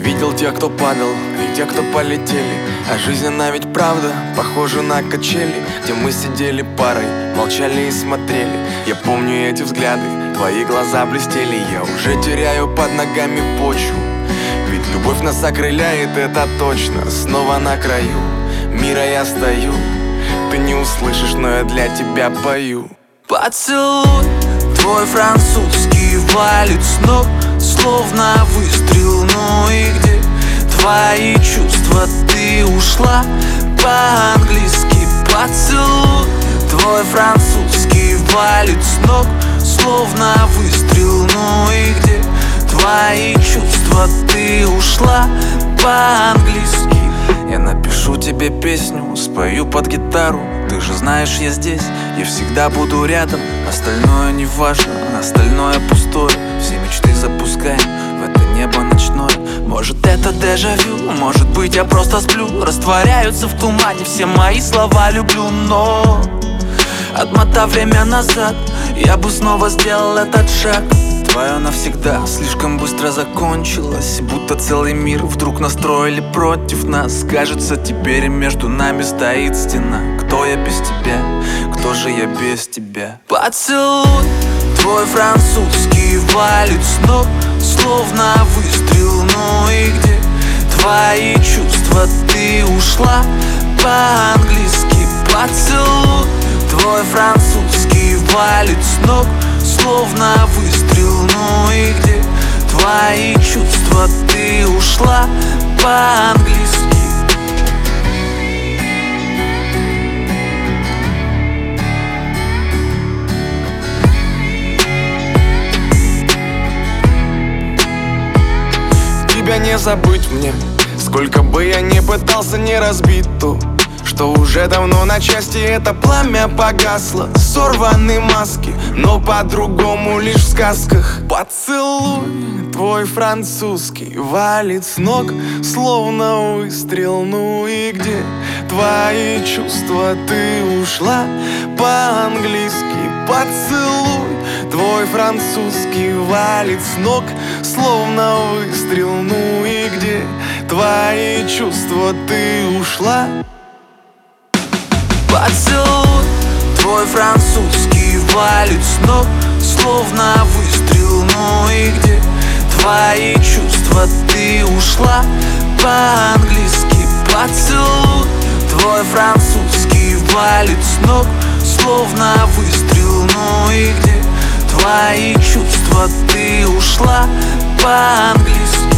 видел тех, кто падал, и тех, кто полетели. А жизнь, она ведь правда похожа на качели, где мы сидели парой, молчали и смотрели. Я помню эти взгляды, твои глаза блестели. Я уже теряю под ногами почву, ведь любовь нас окрыляет, это точно. Снова на краю мира я стою. Ты не услышишь, но я для тебя пою. Поцелуй твой французский валит с ног, словно выстрел. Ну и где твои чувства? Ты ушла по-английски. Поцелуй твой французский валит с ног, словно выстрел. Ну и где твои чувства? Ты ушла по-английски. Я напишу тебе песню, спою под гитару. Ты же знаешь, я здесь, я всегда буду рядом. Остальное не важно, остальное пустое. Все мечты запускаем в это небо ночное. Может, это дежавю, может быть, я просто сплю. Растворяются в тумане все мои слова «люблю». Но отмотав время назад, я бы снова сделал этот шаг. Твое навсегда слишком быстро закончилось, будто целый мир вдруг настроили против нас. Кажется, теперь между нами стоит стена. Кто я без тебя? Кто же я без тебя? Поцелуй твой французский валит с ног, словно выстрел. Ну и где твои чувства? Ты ушла по-английски. Поцелуй твой французский валит с ног, словно выстрел. Ну и где твои чувства? Ты ушла по-английски. Тебя не забыть мне, сколько бы я ни пытался не разбить то, что уже давно на части это пламя погасло. Сорваны маски, но по-другому лишь в сказках. Поцелуй твой французский валит с ног, словно выстрел. Ну и где твои чувства? Ты ушла по-английски. Поцелуй твой французский валит с ног, словно выстрел. Ну и где твои чувства? Ты ушла. Поцелуй твой французский валит с ног, словно выстрел. Ну и где твои чувства? Ты ушла по-английски. Поцелуй твой французский валит с ног, словно выстрел. Ну и где твои чувства? Ты ушла по-английски.